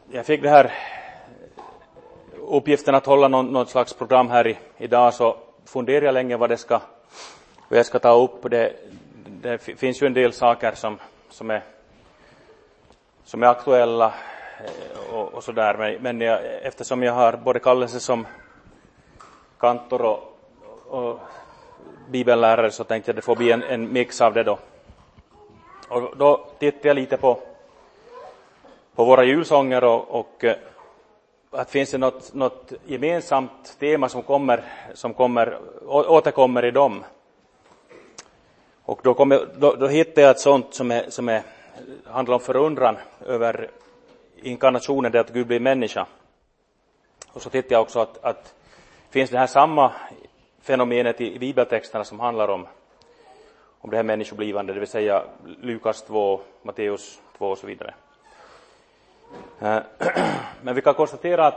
jag fick det här uppgiften att hålla något slags program här idag, så funderar jag länge vad jag ska ta upp. Det finns ju en del saker som är aktuella och sådär, men eftersom jag har både kallelse som kantor och bibellärare, så tänkte jag det får bli en mix av det då. Och då tittar jag lite på våra julsånger och att finns det något gemensamt tema som återkommer i dem. Och då hittar jag ett sånt som handlar om förundran över inkarnationen, det att Gud blir människa. Och så tittar jag också att finns det här samma fenomenet i bibeltexterna som handlar om det här människoblivande, det vill säga Lukas 2, Matteus 2 och så vidare. Men vi kan konstatera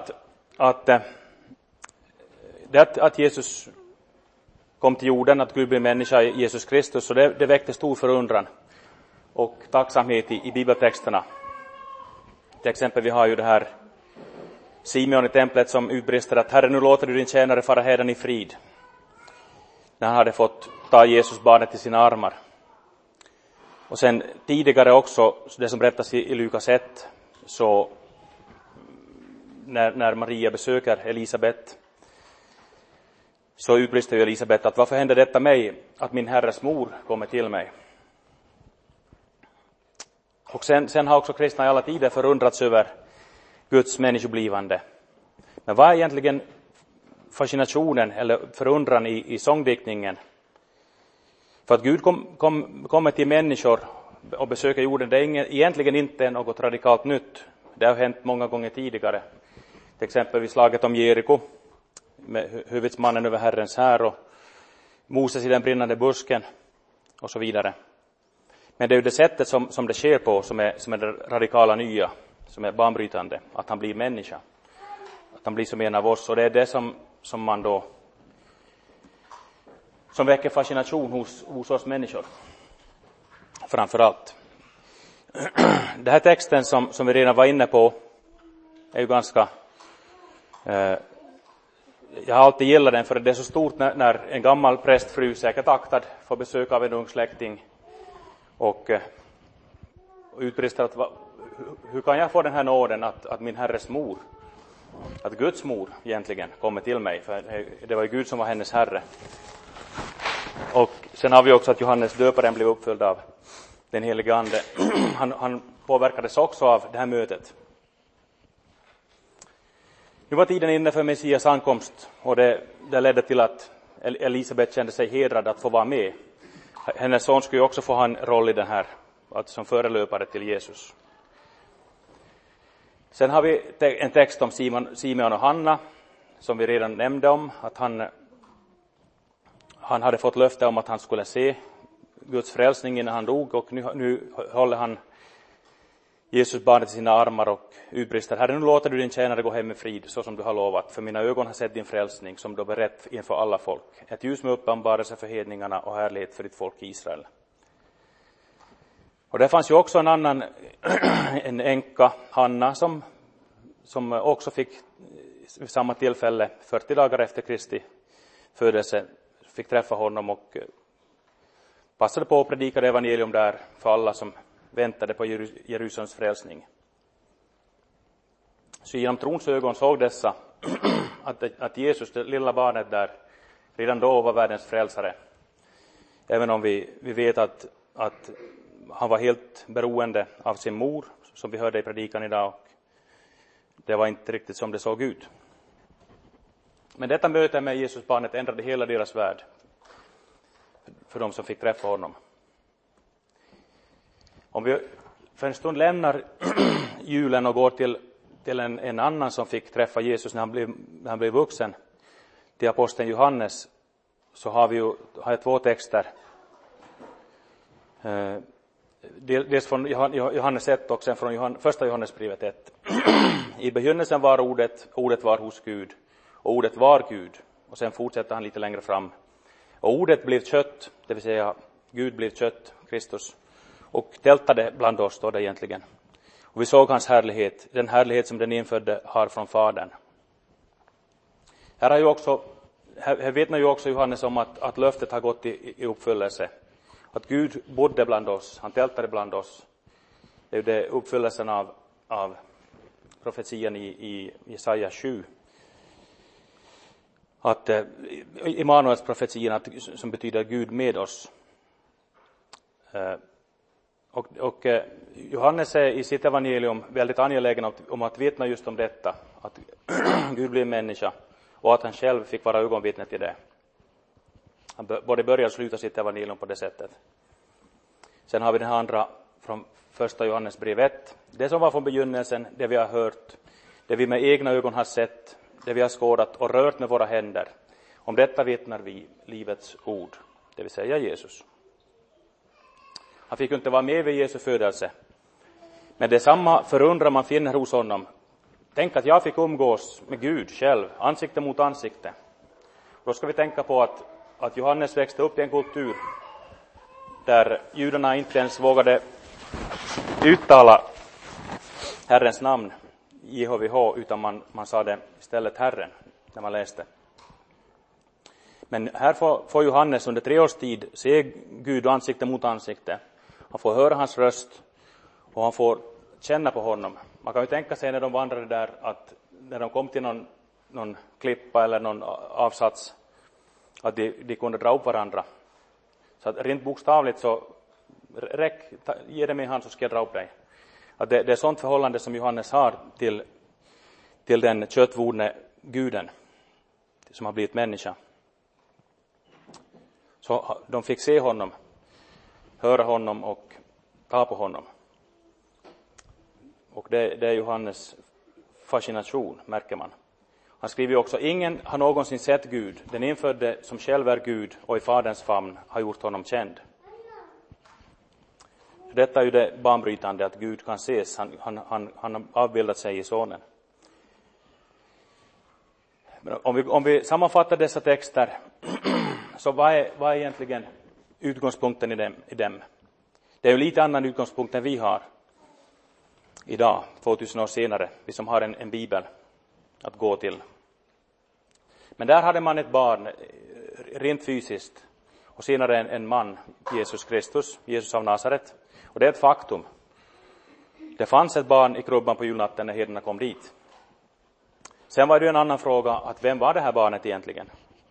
att Jesus kom till jorden, att Gud blev människa i Jesus Kristus, så det väckte stor förundran och tacksamhet i bibeltexterna. Till exempel vi har ju det här Simeon i templet som utbrister att Herre, nu låter du din tjänare fara hädan i frid, när han hade fått ta Jesus barnet i sina armar. Och sen tidigare också, det som berättas i Lukas 1, så när Maria besöker Elisabet, så utbrister ju Elisabet att varför hände detta mig, att min herres mor kommer till mig. Och sen har också kristna i alla tider förundrats över Guds människoblivande. Men vad är egentligen fascinationen eller förundran i sångdiktningen? För att Gud kommer till människor och besöker jorden, det är egentligen inte något radikalt nytt. Det har hänt många gånger tidigare. Till exempel vid slaget om Jeriko, med huvudsmannen över Herrens här och Moses i den brinnande busken och så vidare. Men det är ju det sättet som det sker på som är det radikala nya, som är banbrytande, att han blir människa. Att han blir som en av oss, och det är det som man då som väcker fascination hos oss människor. Framförallt. Den här texten som vi redan var inne på är ju ganska jag har alltid gillat den, för det är så stort när en gammal prästfru, säkert aktad, får besök av en ung släkting och utbrister att hur kan jag få den här nåden att min herres mor, att Guds mor egentligen kommer till mig, för det var ju Gud som var hennes herre. Och sen har vi också att Johannes döparen blev uppfylld av den helige ande. Han påverkades också av det här mötet. Nu var tiden inne för Messias ankomst, och det ledde till att Elisabet kände sig hedrad att få vara med. Hennes son skulle ju också få ha en roll i den här, alltså som förelöpare till Jesus. Sen har vi en text om Simeon och Hanna, som vi redan nämnde om, att han hade fått löfte om att han skulle se Guds frälsning innan han dog, och nu håller han Jesus barnet i sina armar och utbrister: Herre, nu låter du din tjänare gå hem med frid, så som du har lovat, för mina ögon har sett din frälsning, som du har berett inför alla folk, ett ljus med uppenbarelse för hedningarna och härlighet för ditt folk Israel. Och där fanns ju också en änka, Hanna, som också fick vid samma tillfälle, 40 dagar efter Kristi födelse, fick träffa honom och passade på att predika evangelium där för alla som väntade på Jerusalems frälsning. Så genom trons ögon såg dessa att Jesus, det lilla barnet där, redan då var världens frälsare. Även om vi vet att han var helt beroende av sin mor, som vi hörde i predikan idag, och det var inte riktigt som det såg ut. Men detta möte med Jesus barnet ändrade hela deras värld, för de som fick träffa honom. Om vi för en stund lämnar julen och går till en annan som fick träffa Jesus när han blev vuxen, till aposteln Johannes, så har jag två texter. Dels från Johannes 1 och sen från första Johannesbrevet 1. I begynnelsen var ordet var hos Gud, och ordet var Gud. Och sen fortsätter han lite längre fram. Och ordet blev kött, det vill säga Gud blev kött, Kristus, och tältade bland oss, står det egentligen. Och vi såg hans härlighet, den härlighet som den infödde har från Fadern. Här vet man ju också Johannes om att löftet har gått i uppfyllelse. Att Gud bodde bland oss, han tältade bland oss. Det är ju det uppfyllelsen av profetian i Jesaja 7. Att Immanuels profetian som betyder Gud med oss. Och Johannes är i sitt evangelium väldigt angelägen om att vittna just om detta. Att Gud blir människa och att han själv fick vara ögonvittne till det. Han både börjar och slutar sitt evangelium på det sättet. Sen har vi den andra från första Johannes brev 1. Det som var från begynnelsen, det vi har hört, det vi med egna ögon har sett, det vi har skådat och rört med våra händer. Om detta vittnar vi livets ord, det vill säga Jesus. Han fick inte vara med vid Jesu födelse. Men det är samma förundran man finner hos honom. Tänk att jag fick umgås med Gud själv, ansikte mot ansikte. Då ska vi tänka på att Johannes växte upp i en kultur där judarna inte ens vågade uttala Herrens namn, JHVH, utan man sa det istället Herren när man läste. Men här får Johannes under 3 års tid se Gud ansikte mot ansikte. Han får höra hans röst och han får känna på honom. Man kan ju tänka sig när de vandrade där att när de kom till någon klippa eller någon avsats att de kunde dra upp varandra. Så att rent bokstavligt så ge det min hand så ska jag dra upp dig. Att det är sånt förhållande som Johannes har till den köttvodne guden som har blivit människa. Så de fick se honom, höra honom och ta på honom. Och det är Johannes fascination, märker man. Han skriver också, ingen har någonsin sett Gud. Den infödde som själv är Gud och i Faderns famn har gjort honom känd. Så detta är ju det banbrytande att Gud kan ses. Han har avbildat sig i sonen. Men om vi sammanfattar dessa texter så vad är egentligen utgångspunkten i dem? Det är ju lite annan utgångspunkt än vi har idag, 2000 år senare, vi som har en bibel att gå till. Men där hade man ett barn, rent fysiskt, och senare en man, Jesus Kristus, Jesus av Nasaret. Och det är ett faktum. Det fanns ett barn i krubban på julnatten när herdarna kom dit. Sen var det en annan fråga, att vem var det här barnet egentligen?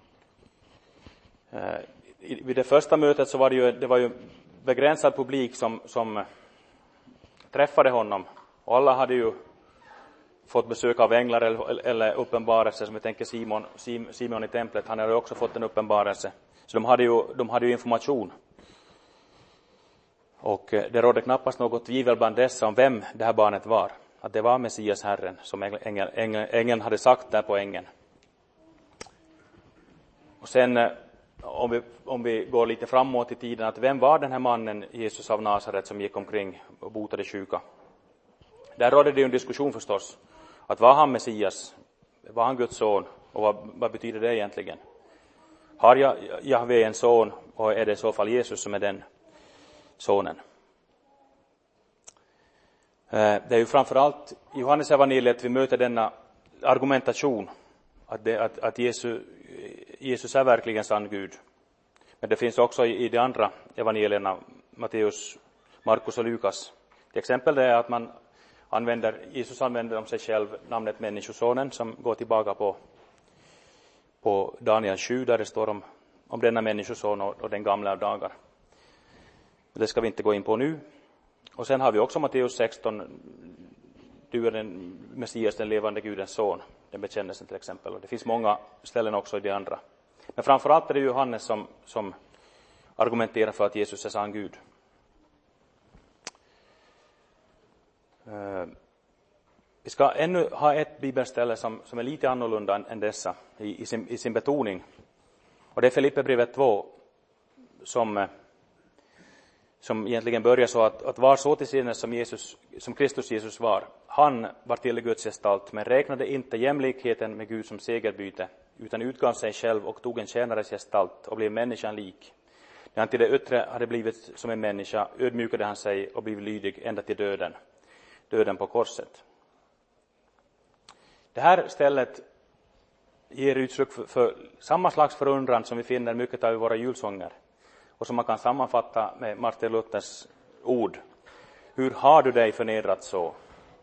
Vid det första mötet så var det var ju begränsad publik som träffade honom. Och alla hade ju fått besök av änglar eller uppenbarelse, som vi tänker Simon i templet, han hade också fått en uppenbarelse. Så de hade ju information. Och det rådde knappast något tvivel bland dessa om vem det här barnet var. Att det var Messias Herren, som ängeln hade sagt där på ängen. Och sen om vi går lite framåt i tiden, att vem var den här mannen, Jesus av Nasaret, som gick omkring och botade sjuka? Där rådde det ju en diskussion förstås. Att var han Messias? Var han Guds son? Och vad betyder det egentligen? Har Jahve en son, och är det i så fall Jesus som är den sonen? Det är ju framförallt i Johannes evangeliet vi möter denna argumentation att Jesus är verkligen sann Gud. Men det finns också i de andra evangelierna, Matteus, Markus och Lukas. Till exempel det är att Jesus använder om sig själv namnet människosonen, som går tillbaka på Daniel 7, där det står om denna människoson och den gamla dagar. Det ska vi inte gå in på nu. Och sen har vi också Matteus 16, du är den Messias, den levande Gudens son, den bekännelsen till exempel. Och det finns många ställen också i de andra. Men framförallt är det Johannes som argumenterar för att Jesus är sann Gud. Vi ska ännu ha ett bibelställe som är lite annorlunda än dessa i sin betoning. Och det är Filipperbrevet 2 som egentligen börjar så att var så till sinnes som Kristus Jesus var. Han var till Guds gestalt, men räknade inte jämlikheten med Gud som segerbyte, utan utgav sig själv och tog en tjänares gestalt och blev människan lik. När han till det yttre hade blivit som en människa, ödmjukade han sig och blev lydig ända till döden. döden på korset. Det här stället ger uttryck för samma slags förundran som vi finner mycket av i våra julsånger och som man kan sammanfatta med Martin Luthers ord. Hur har du dig förnedrat så?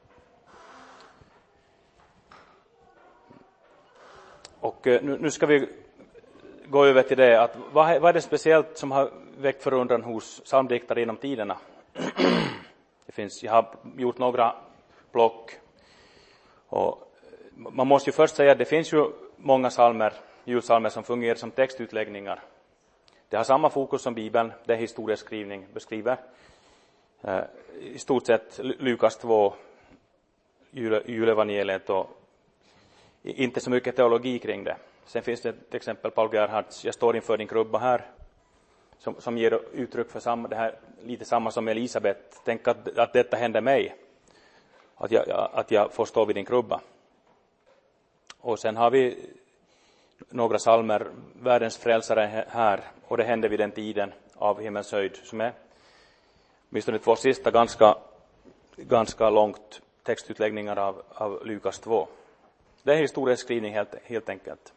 Och nu ska vi gå över till det, att vad är det speciellt som har väckt förundran hos psalmdiktare genom tiderna? Jag har gjort några plock, och man måste ju först säga att det finns ju många julpsalmer som fungerar som textutläggningar. Det har samma fokus som Bibeln, det är historieskrivning, beskriver i stort sett Lukas 2, julevangeliet, och inte så mycket teologi kring det. Sen finns det till exempel Paul Gerhards Jag står inför din krubba här, som ger uttryck för det här, lite samma som Elisabet. Tänk att detta hände mig, att jag får stå vid din krubba. Och sen har vi några psalmer, världens frälsare här, och det hände vid den tiden, av himmels höjd, som är åtminstone 2 sista ganska långt textutläggningar av Lukas 2. Det är historieskrivning helt enkelt.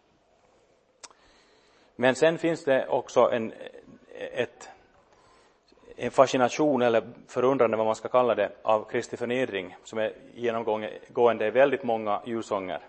Men sen finns det också en fascination eller förundrande, vad man ska kalla det, av Kristi förnedring, som är genomgående i väldigt många julsånger.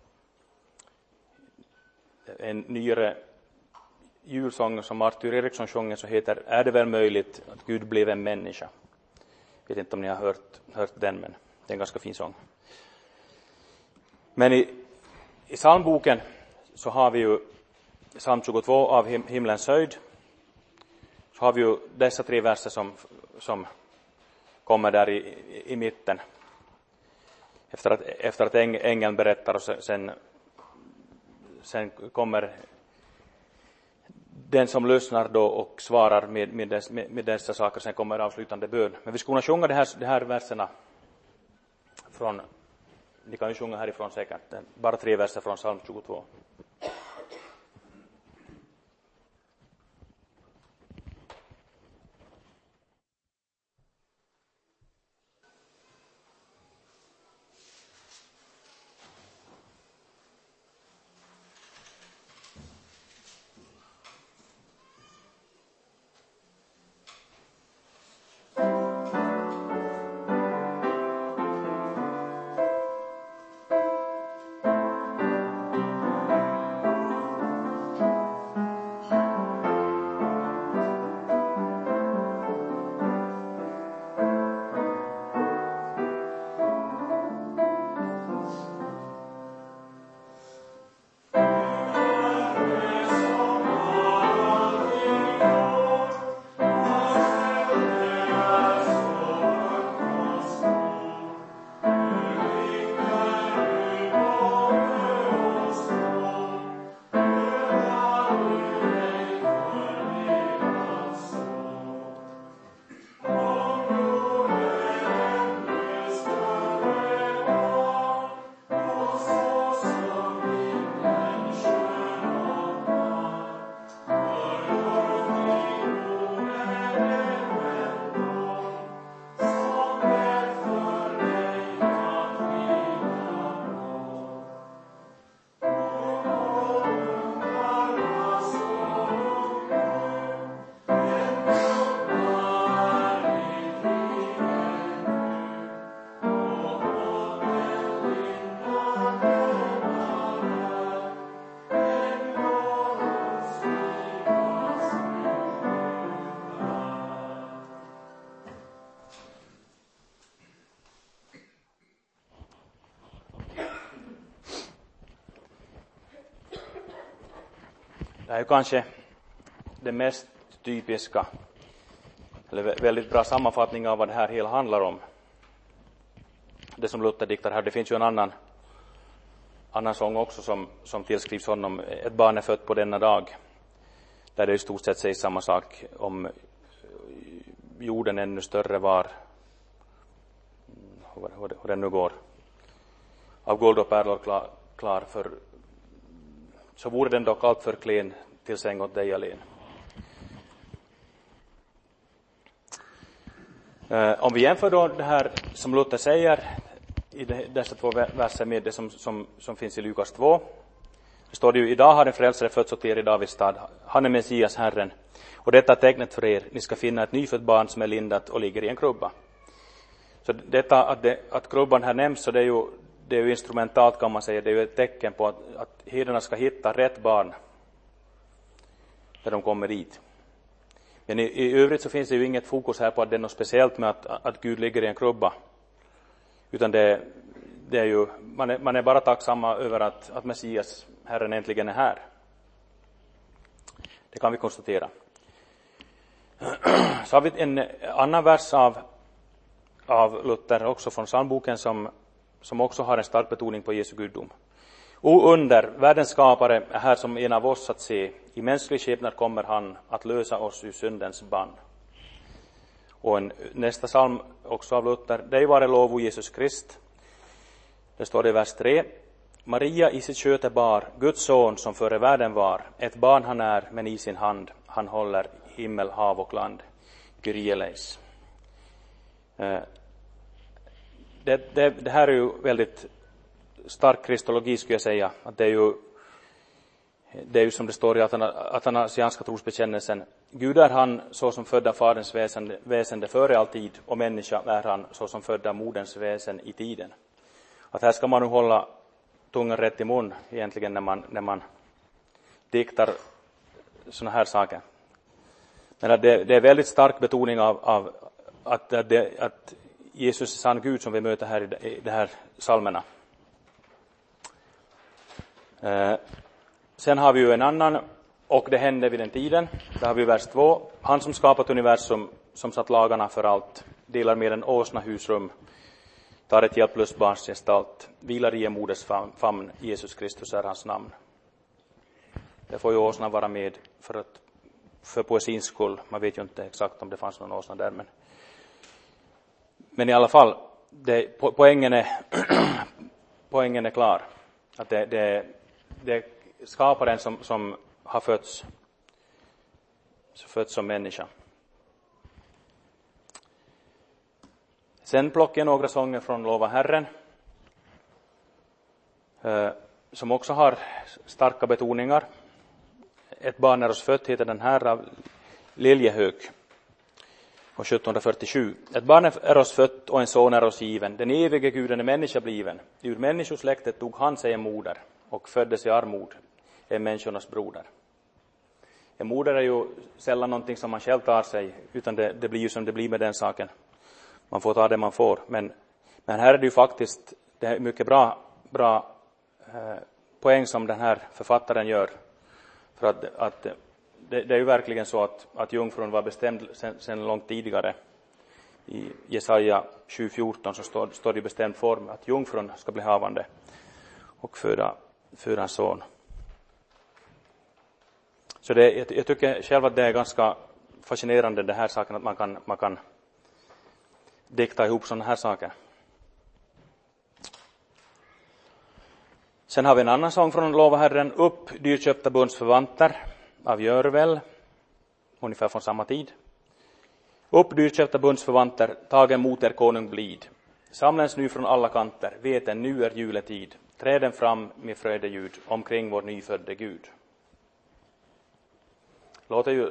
En nyare julsång som Arthur Eriksson sjunger så heter Är det väl möjligt att Gud blev en människa? Jag vet inte om ni har hört den, men det är en ganska fin sång. Men i psalmboken så har vi ju psalm 22 av himlens höjd. Så har vi ju dessa 3 verser som kommer där i mitten. Efter att ängeln berättar, och sen kommer den som lyssnar då och svarar med dessa saker. Sen kommer avslutande bön. Men vi ska kunna sjunga de här verserna från, ni kan ju sjunga härifrån säkert, bara 3 verser från psalm 22. Det är ju kanske det mest typiska, eller väldigt bra sammanfattning av vad det här hela handlar om. Det som Luther diktar här, det finns ju en annan sång också som tillskrivs honom, Ett barn är fött på denna dag, där det i stort sett sägs samma sak om jorden ännu större var, hur den nu går, av guld och pärlor klar för, så vore den dock allt för klen till säng åt dig alene. Om vi jämför då det här som Luther säger i dessa 2 verser med det som finns i Lukas 2. Det står det ju: idag har en frälsare fötts åt er i Davids stad. Han är Messias, Herren. Och detta är tecknet för er. Ni ska finna ett nyfött barn som är lindat och ligger i en krubba. Så detta att krubban här nämns, så det är ju instrumentalt, kan man säga. Det är ju ett tecken på att herdarna ska hitta rätt barn när de kommer dit. Men i övrigt så finns det ju inget fokus här på att det är något speciellt med att Gud ligger i en krubba. Utan det är ju, man är bara tacksamma över att Messias, Herren, äntligen är här. Det kan vi konstatera. Så har vi en annan vers av Luther, också från psalmboken, som också har en stark betoning på Jesu gudom. O under, världens skapare är här som en av oss att se. I mänsklig skepnad kommer han att lösa oss ur syndens band. Och nästa psalm också av Luther: dig vare lov, o Jesus Krist. Det står det i vers 3. Maria i sitt köte bar, Guds son som före världen var. Ett barn han är, men i sin hand han håller himmel, hav och land. Kyrie eleis. Det här är ju väldigt stark kristologi, skulle jag säga. Att det är ju som det står i atanasianska trosbekännelsen: Gud är han så som födda faderns väsende före all tid, och människa är han så som födda moderns väsen i tiden. Att här ska man nu hålla tungan rätt i mun egentligen när man diktar såna här saker. Men det är väldigt stark betoning av att Jesus är sann Gud som vi möter här i de här psalmerna. Sen har vi ju en annan: och det hände vid den tiden. Där har vi vers 2. Han som skapat universum, som satt lagarna för allt, delar med en åsna husrum, tar ett hjälplöst barns gestalt, vilar i en moders famn, Jesus Kristus är hans namn. Det får ju åsna vara med för poesins skull. Man vet ju inte exakt om det fanns någon åsna där, men i alla fall, poängen är klar. Att det är skaparen som har fötts som människa. Sen plockar jag några sånger från Lova Herren, som också har starka betoningar. Ett barn är oss fött, heter den här, av Liljehög från 1747. Ett barn är oss fött och en son är oss given. Den evige Guden är människa bliven. Ur människosläktet tog han sig en moder och föddes i armod, är människornas broder. En moder är ju sällan någonting som man själv tar sig, utan det blir ju som det blir med den saken. Man får ta det man får. Men här är det ju faktiskt, det är mycket bra poäng som den här författaren gör. För att det är ju verkligen så att jungfrun var bestämd sen långt tidigare. I Jesaja 7:14 så står det i bestämd form att jungfrun ska bli havande och föda en son. Så jag tycker själv att det är ganska fascinerande, det här saken, att man kan dikta ihop sådana här saker. Sen har vi en annan sång från Lova Herren: upp, dyrköpta bundsförvanter, av Görvel, ungefär från samma tid. Upp, dyrköpta bundsförvanter, tagen mot er konung blid. Samlens nu från alla kanter, veten nu är juletid. Träden fram med fröjdeljud omkring vår nyfödde Gud. Låter ju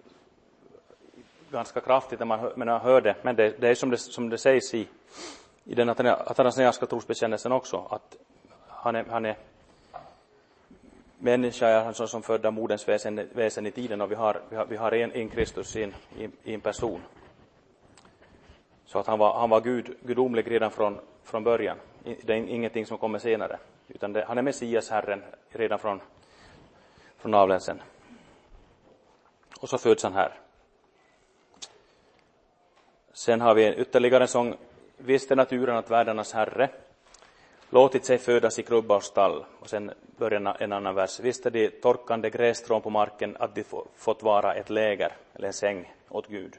ganska kraftigt när man hör det, men det är som det sägs i den atanasianska trosbekännelsen också, att han är människa, är han som födda moderns väsen i tiden, och vi har en Kristus i en person. Så att han var gudomlig redan från början. Det är ingenting som kommer senare, utan han är Messias, Herren, redan från avlänsen. Och så föds han här. Sen har vi ytterligare en sång: visste naturen att världarnas Herre låtit sig födas i krubba och stall. Och sen börjar en annan vers: visste de torkande grässtrån på marken att de fått vara ett läger eller en säng åt Gud.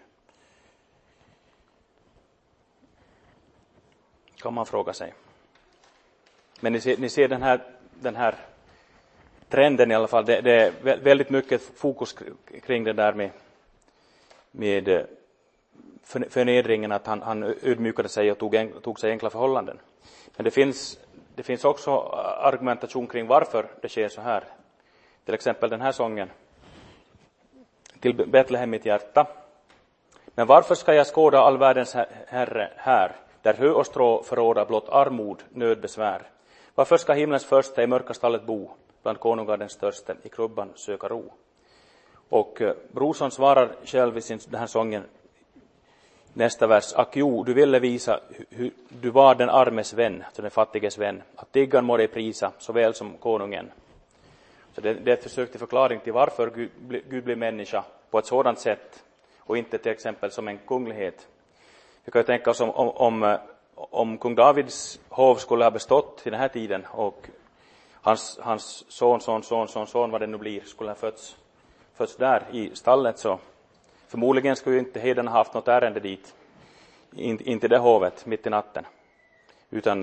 Kan man fråga sig. Men ni ser den här trenden i alla fall. Det är väldigt mycket fokus kring det där med förnedringen, att han ödmjukade sig och tog sig enkla förhållanden. Men det finns också argumentation kring varför det sker så här. Till exempel den här sången. Till Betlehem mitt hjärta. Men varför ska jag skåda all världens herre här, där hö och strå förråda blott armod, nöd, besvär? Varför ska himlens första i mörka stallet bo, bland konungar den störste, i krubban söka ro? Och Brorsson svarar själv i den här sången, nästa vers: Ack jo, du ville visa hur du var den armes vän, alltså den fattiges vän, att tiggan må dig prisa, såväl som konungen. Så det är ett försök till förklaring till varför Gud blir människa på ett sådant sätt, och inte till exempel som en kunglighet. Vi kan ju tänka oss om kung Davids hov skulle ha bestått i den här tiden, och hans son, vad det nu blir, skulle ha fötts där i stallet, så förmodligen skulle ju inte herden ha haft något ärende dit, inte det hovet mitt i natten, utan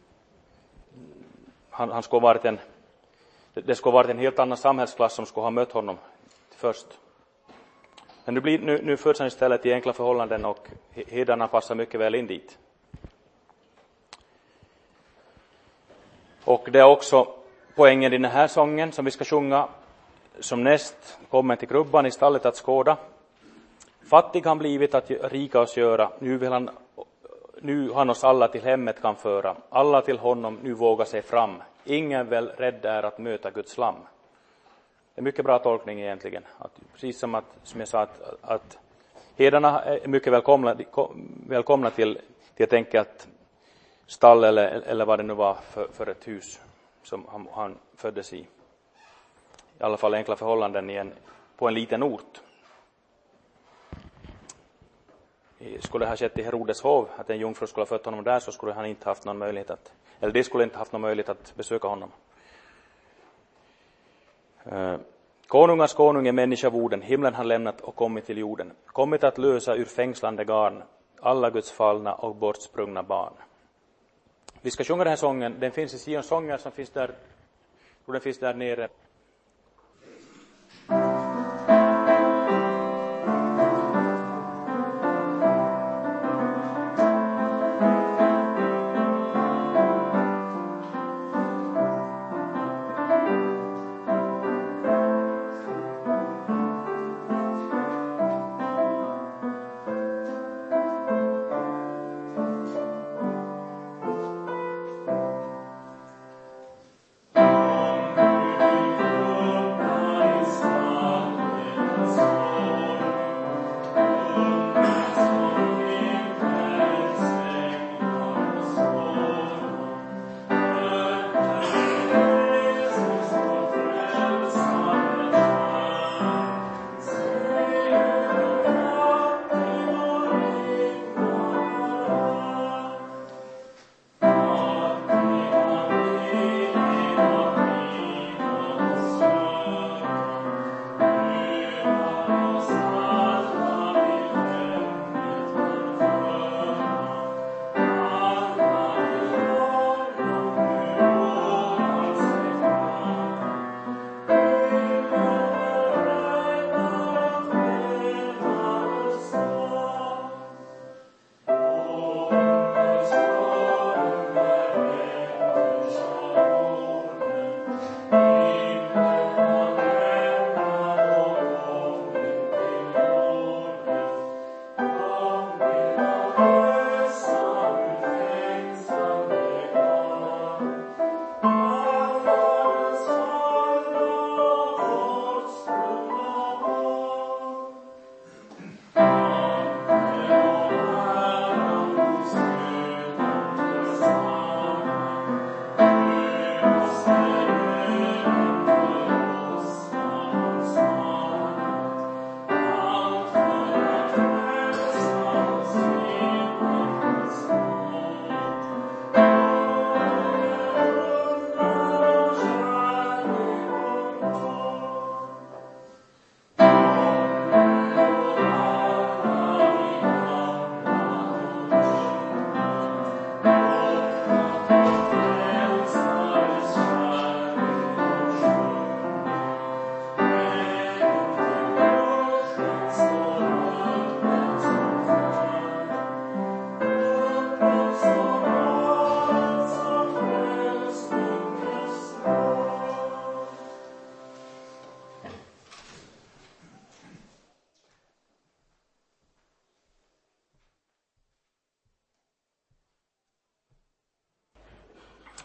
han skulle det skulle varit en helt annan samhällsklass som skulle ha mött honom först. Men nu föds han istället i enkla förhållanden, och herdarna passar mycket väl in dit. Och det är också poängen i den här sången som vi ska sjunga som näst kommer till krubban i stallet att skåda. Fattig han blivit att rika oss göra, nu han oss alla till hemmet kan föra. Alla till honom nu vågar sig fram, ingen väl rädd är att möta Guds lam. Det är mycket bra tolkning egentligen. Precis som jag sa, att herdarna är mycket välkomna till ett enkelt stall eller vad det nu var för ett hus som han föddes i. I alla fall enkla förhållanden på en liten ort. Skulle det ha skett i Herodes hov, att en jungfru skulle ha fött honom där, så skulle han inte haft någon möjlighet de skulle inte haft någon möjlighet att besöka honom. Konungars konung är människavoden, himlen har lämnat och kommit till jorden. Kommit att lösa ur fängslande garn alla Guds fallna och bortsprungna barn. Vi ska sjunga den här sången, den finns i Sions sånger som finns där, och den finns där nere.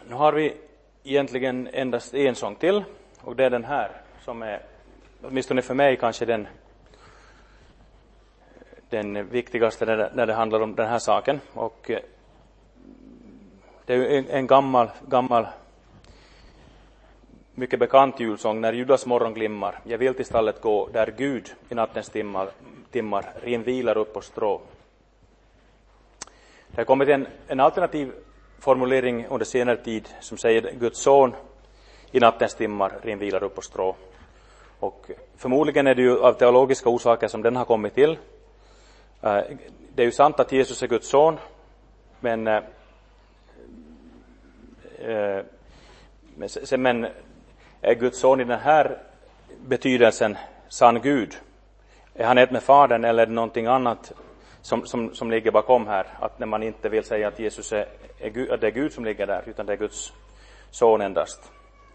Nu har vi egentligen endast en sång till, och det är den här som är, åtminstone för mig, kanske den viktigaste när det handlar om den här saken. Och det är ju en gammal mycket bekant julsång, När Judas morgon glimmar. Jag vill till stallet gå, där Gud i nattens timmar ren vilar upp på strå. Det har kommit en alternativ formulering under senare tid som säger Guds son i nattens timmar ren vilar upp på strå. Och förmodligen är det ju av teologiska orsaker som den har kommit till. Det är ju sant att Jesus är Guds son, men är Guds son i den här betydelsen sann Gud? Är han ett med Fadern, eller är det någonting annat som ligger bakom här? Att när man inte vill säga att Jesus är Gud, att det är Gud som ligger där, utan det är Guds son endast.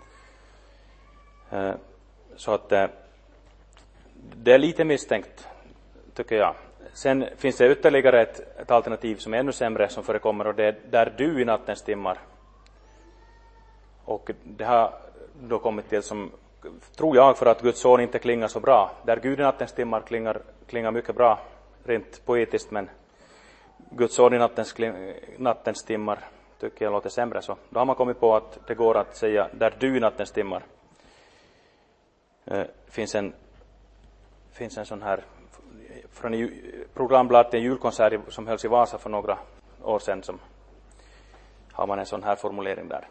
Så att det är lite misstänkt, tycker jag. Sen finns det ytterligare ett alternativ som är ännu sämre som förekommer, och det är där du i nattens timmar. Och det har då kommit till som, tror jag, för att Guds son inte klingar så bra. Där Gud i nattens timmar klingar mycket bra, rent poetiskt, men Guds son i nattens timmar tycker jag låter sämre. Så då har man kommit på att det går att säga där du i nattens timmar. Finns en sån här från programbladet, en julkonsert som hölls i Vasa för några år sedan, som har man en sån här formulering där.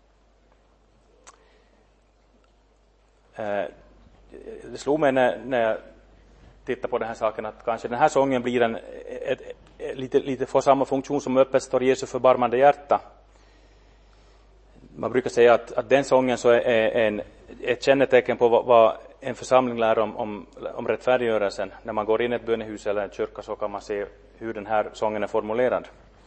Det slog mig när jag tittade på den här saken att kanske den här sången blir lite får samma funktion som Öppet står Jesu förbarmande hjärta. Man brukar säga att den sången så är ett kännetecken på vad en församling lär om rättfärdiggörelsen. När man går in i ett bönehus eller en kyrka så kan man se hur den här sången är formulerad.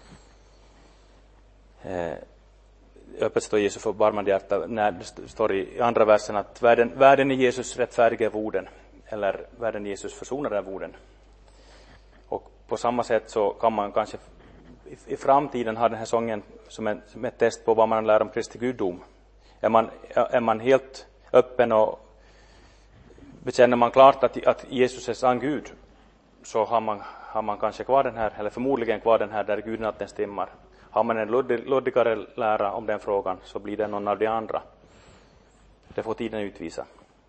Öppet står Jesu förbarmande hjärta, när det står i andra versen att världen i Jesus rättfärdiga vorden, eller världen i Jesus försonade vorden. Och på samma sätt så kan man kanske i framtiden ha den här sången som ett test på vad man lär om Kristi gudom. Är man helt öppen och bekänner man klart att Jesus är sann Gud, så har man kanske kvar den här, eller förmodligen kvar den här där Gud nattens timmar. Har man en luddigare lära om den frågan, så blir det någon av de andra. Det får tiden utvisa.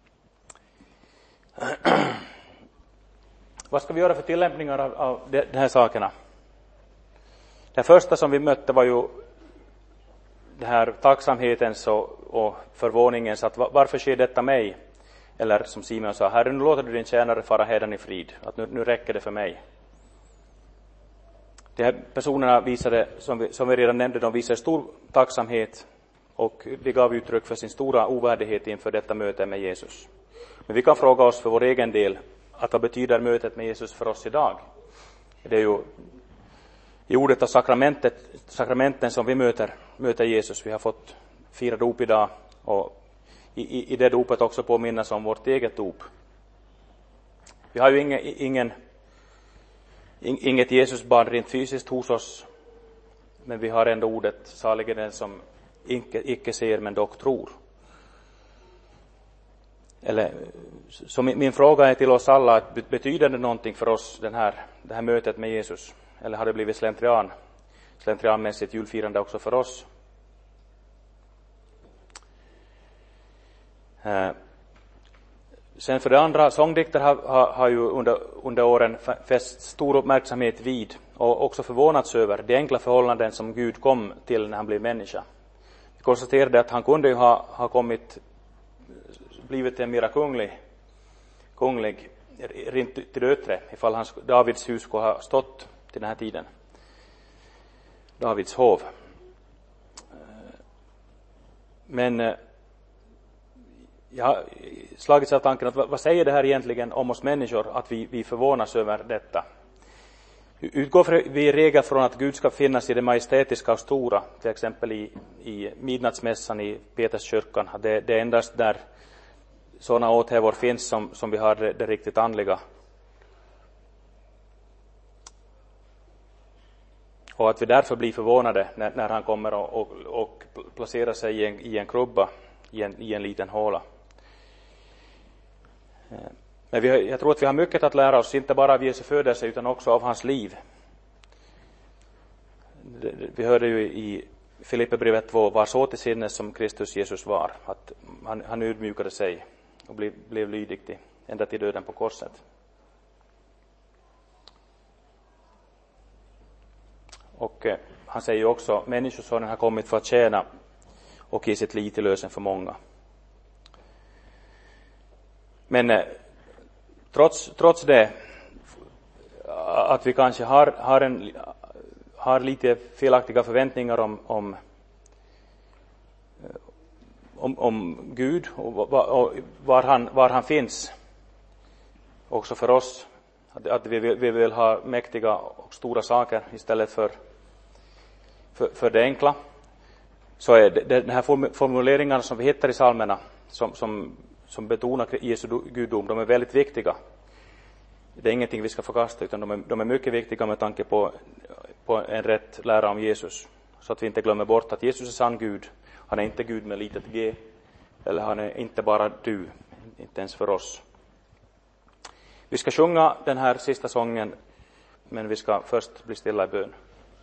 Vad ska vi göra för tillämpningar av de här sakerna? Det första som vi mötte var ju det här tacksamhetens och förvåningens, att varför sker detta mig? Eller som Simon sa, Herre, nu låter du din tjänare fara hädan i frid, att nu räcker det för mig. De här personerna visade, som vi redan nämnde, de visade stor tacksamhet, och de gav uttryck för sin stora ovärdighet inför detta möte med Jesus. Men vi kan fråga oss för vår egen del, att vad betyder mötet med Jesus för oss idag? Det är ju i ordet av sakramenten som vi möter Jesus. Vi har fått fira dop idag, och i det dopet också påminnas om vårt eget dop. Vi har ju inget Jesusbarn rent fysiskt hos oss, men vi har ändå ordet salig är den som icke ser men dock tror. Så min fråga är till oss alla, att betyder det någonting för oss det här mötet med Jesus? Eller har det blivit slentrianmässigt julfirande också för oss? Sen för det andra, sångdikter har ju under åren fäst stor uppmärksamhet vid och också förvånats över de enkla förhållanden som Gud kom till när han blev människa. Vi konstaterade att han kunde ju ha blivit en mera kunglig rent till det yttre, ifall Davids hus skulle ha stått till den här tiden. Davids hov. Men jag har slagits av tanken att vad säger det här egentligen om oss människor, att vi förvånas över detta. Utgår vi i regel från att Gud ska finnas i det majestätiska och stora, till exempel i midnattsmässan i Peterskyrkan. Det är endast där sådana åthävor finns som vi har det riktigt andliga. Och att vi därför blir förvånade när han kommer och placerar sig i en krubba, i en liten håla. Men jag tror att vi har mycket att lära oss, inte bara av Jesu födelse utan också av hans liv. Vi hörde ju i Filipperbrevet 2, var så till sinnes som Kristus Jesus var. Att han utmjukade sig och blev lydig ända till döden på korset. Och han säger ju också, människosonen har kommit för att tjäna och ge sitt liv till lösen för många. Men trots det, att vi kanske har lite felaktiga förväntningar om Gud och var han finns också för oss, att vi vill ha mäktiga och stora saker istället för det enkla, så är den här formuleringarna som vi hittar i psalmerna som betonar Jesu gudom, de är väldigt viktiga. Det är ingenting vi ska förkasta, utan de är mycket viktiga med tanke på en rätt lära om Jesus. Så att vi inte glömmer bort att Jesus är sann Gud. Han är inte Gud med litet g. Eller han är inte bara du, inte ens för oss. Vi ska sjunga den här sista sången, men vi ska först bli stilla i bön.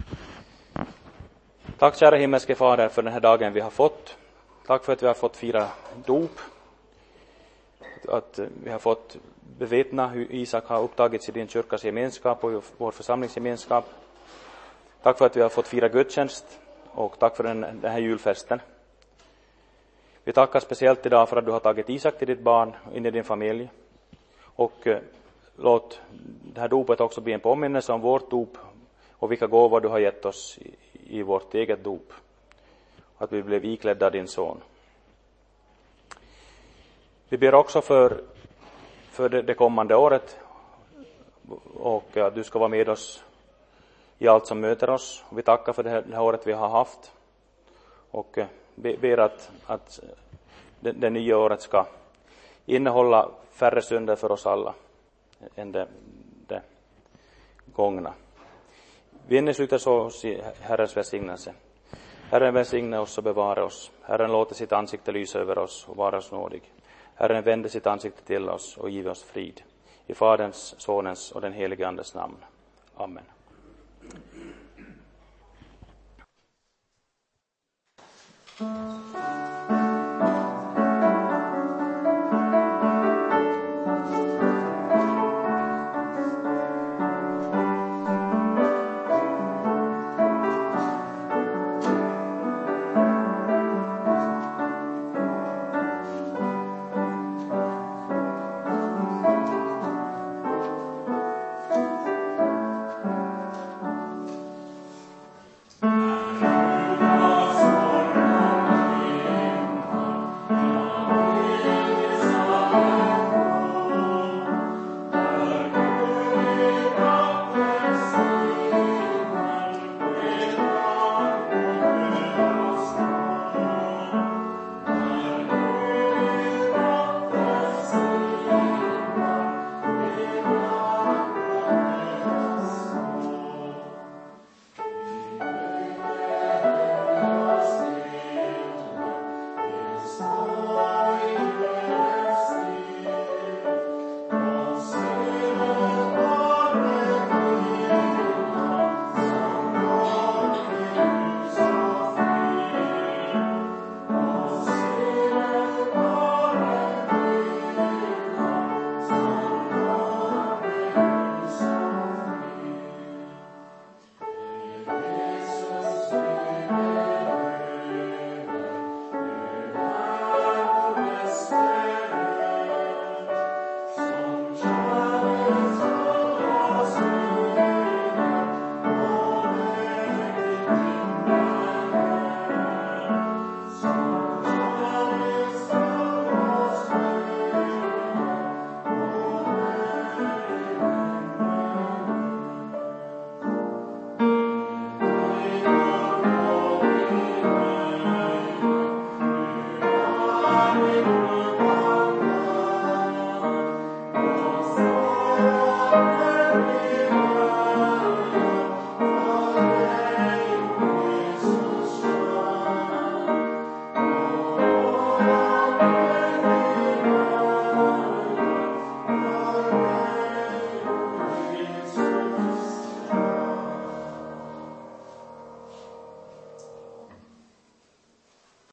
Tack kära himmelske Fader för den här dagen vi har fått. Tack för att vi har fått fira dop. Att vi har fått bevittna hur Isak har upptagits i din kyrkas gemenskap och vår församlingsgemenskap. Tack för att vi har fått fira gudstjänst och tack för den här julfesten. Vi tackar speciellt idag för att du har tagit Isak till ditt barn in i din familj. Och låt det här dopet också bli en påminnelse om vårt dop och vilka gåvor du har gett oss i vårt eget dop. Att vi blev iklädda din son. Vi ber också för det kommande året och att du ska vara med oss i allt som möter oss. Vi tackar för det här året vi har haft och ber att det nya året ska innehålla färre synder för oss alla än det gångna. Vi innesluter så oss i Herrens välsignelse. Herren välsigne oss och bevara oss. Herren låter sitt ansikte lysa över oss och vara oss nådig. Herren vände sitt ansikte till oss och giv oss frid. I Faderns, Sonens och den helige Andes namn. Amen.